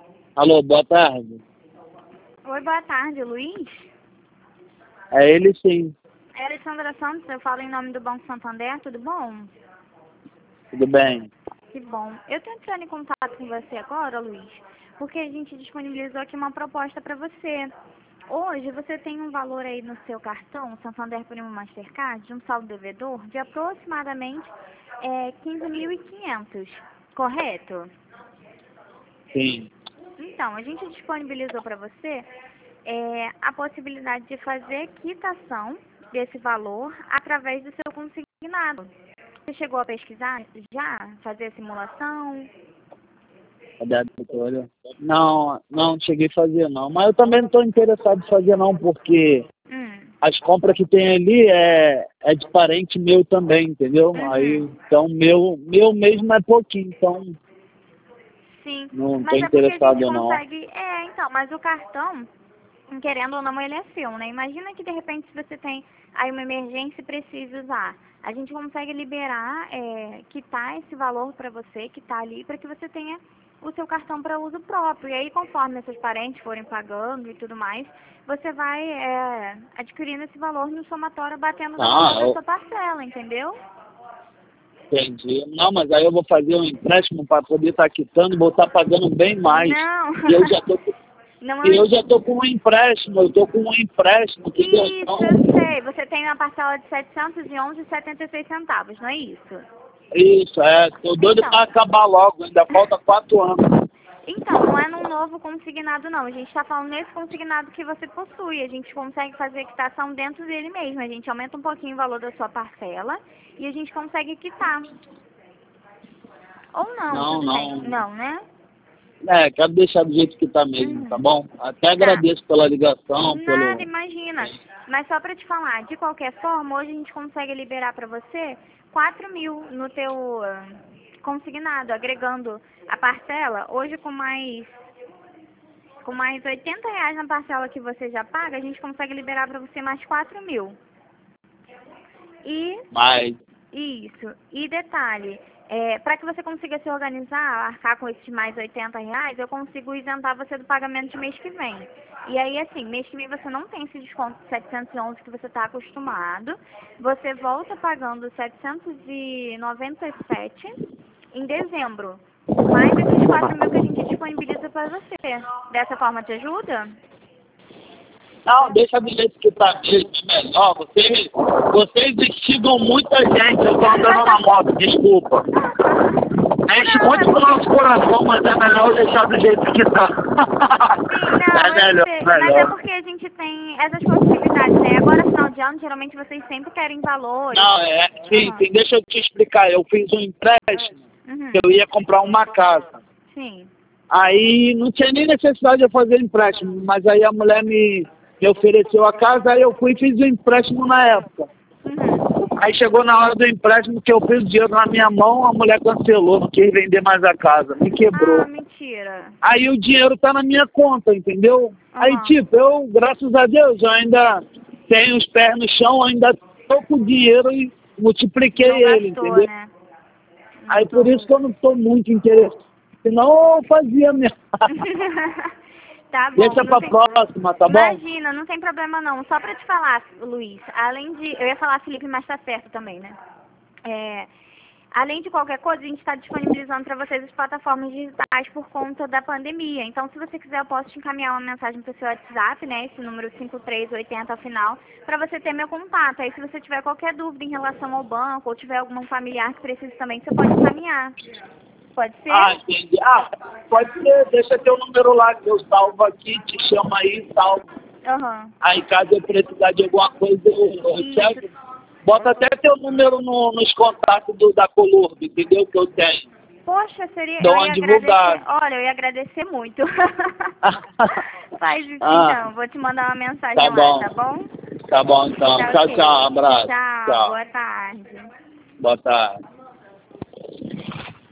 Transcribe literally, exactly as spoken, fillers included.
Alô, boa tarde. Oi, boa tarde, Luiz. É ele sim. É Alessandra Santos, eu falo em nome do Banco Santander, tudo bom? Tudo bem? Que bom. Eu tô entrando em contato com você agora, Luiz, porque a gente disponibilizou aqui uma proposta para você. Hoje você tem um valor aí no seu cartão, Santander Primo Mastercard, de um saldo devedor de aproximadamente é, quinze mil e quinhentos, correto? Sim. Então, a gente disponibilizou para você é, a possibilidade de fazer quitação desse valor através do seu consignado. Você chegou a pesquisar já? Fazer a simulação? Cadê a doutora? Não, não cheguei a fazer não. Mas eu também não estou interessado em fazer não, porque Hum. as compras que tem ali é, é de parente meu também, entendeu? Uhum. Aí, então, meu, meu mesmo é pouquinho, então Sim, não estou mas é porque a interessado gente não. consegue... É, então, mas o cartão, querendo ou não, ele é seu, né? Imagina que, de repente, se você tem aí uma emergência e precisa usar, a gente consegue liberar, é, quitar esse valor para você, que está ali, para que você tenha o seu cartão para uso próprio. E aí, conforme seus parentes forem pagando e tudo mais, você vai é, adquirindo esse valor no somatório, batendo no Ah, valor da eu sua parcela, entendeu? entendi. Não, mas aí eu vou fazer um empréstimo para poder estar quitando, vou estar pagando bem mais. Não, E eu já estou não E é... eu já estou com um empréstimo, eu estou com um empréstimo, entendeu? Isso, Então, eu sei. Você tem uma parcela de setecentos e onze vírgula setenta e seis centavos, não é isso? isso, é, estou doido Então. para acabar logo, ainda falta quatro anos. Então, não é num novo consignado, não. A gente está falando nesse consignado que você possui. A gente consegue fazer a quitação dentro dele mesmo. A gente aumenta um pouquinho o valor da sua parcela e a gente consegue quitar. Ou não, Não, tudo bem. não. Não, né? É, quero deixar do jeito que está mesmo, tá Uhum. bom? Até Tá. agradeço pela ligação, Nada, pelo... imagina. Mas só para te falar, de qualquer forma, hoje a gente consegue liberar para você quatro mil no teu ah, consignado, agregando a parcela. Hoje com mais com mais oitenta reais na parcela que você já paga, a gente consegue liberar para você mais quatro mil. E Mas, isso. E detalhe, é, para que você consiga se organizar, arcar com esses mais oitenta reais, eu consigo isentar você do pagamento de mês que vem. E aí, assim, mês que vem você não tem esse desconto de setecentos e onze que você está acostumado. Você volta pagando setecentos e noventa e sete em dezembro. Mais esses quatro mil que a gente disponibiliza para você. Dessa forma te ajuda? não, deixa do jeito que está mesmo, é melhor. Vocês, vocês instigam muita gente, eu estou andando na moto, desculpa. Mexe Não, é muito com o porque... nosso coração, mas é melhor deixar do jeito que está. Sim, não, É eu melhor, sei. Mas é melhor. porque a gente tem essas possibilidades, né? Agora, final de ano, geralmente vocês sempre querem valores. Não, é, sim, Aham. sim, deixa eu te explicar. Eu fiz um empréstimo, Uhum. eu ia comprar uma casa. Sim. Aí não tinha nem necessidade de eu fazer empréstimo, mas aí a mulher me, me ofereceu a casa, aí eu fui e fiz o empréstimo na época. Uhum. Aí chegou na hora do empréstimo que eu fiz o dinheiro na minha mão, a mulher cancelou, não quis vender mais a casa, me quebrou. Ah, mentira. Aí o dinheiro tá na minha conta, entendeu? Aí Aham. tipo, eu, graças a Deus, eu ainda tenho os pés no chão, ainda tô com o dinheiro e multipliquei Não ele, gastou, entendeu? né? Aí Não tô por isso que eu muito. não estou muito interessado. Senão eu fazia mesmo. Tá bom, Deixa não pra tem... próxima, tá bom? Imagina, não tem problema não. Só pra te falar, Luiz, além de... Eu ia falar Felipe, mas tá certo também, né? É... Além de qualquer coisa, a gente está disponibilizando para vocês as plataformas digitais por conta da pandemia. Então, se você quiser, eu posso te encaminhar uma mensagem para o seu WhatsApp, né? Esse número cinco três oito zero ao final, para você ter meu contato. Aí, se você tiver qualquer dúvida em relação ao banco ou tiver algum familiar que precise também, você pode encaminhar. Pode ser? Ah, entendi. Ah, pode ser, deixa teu número lá que eu salvo aqui, te chamo aí e salvo. Aham. Aí caso eu precisar de alguma coisa, eu, eu Isso. checo. Bota até teu número no, nos contatos do, da Colurb, entendeu? Que eu tenho. Poxa, seria... Dou Eu uma ia agradecer... divulgada. Olha, eu ia agradecer muito. Faz isso Ah, então. Vou te mandar uma mensagem tá lá, bom. tá bom? Tá bom, então. Tá Tchau, ok. tchau. Abraço. Tchau, Tchau. boa tarde. Boa tarde.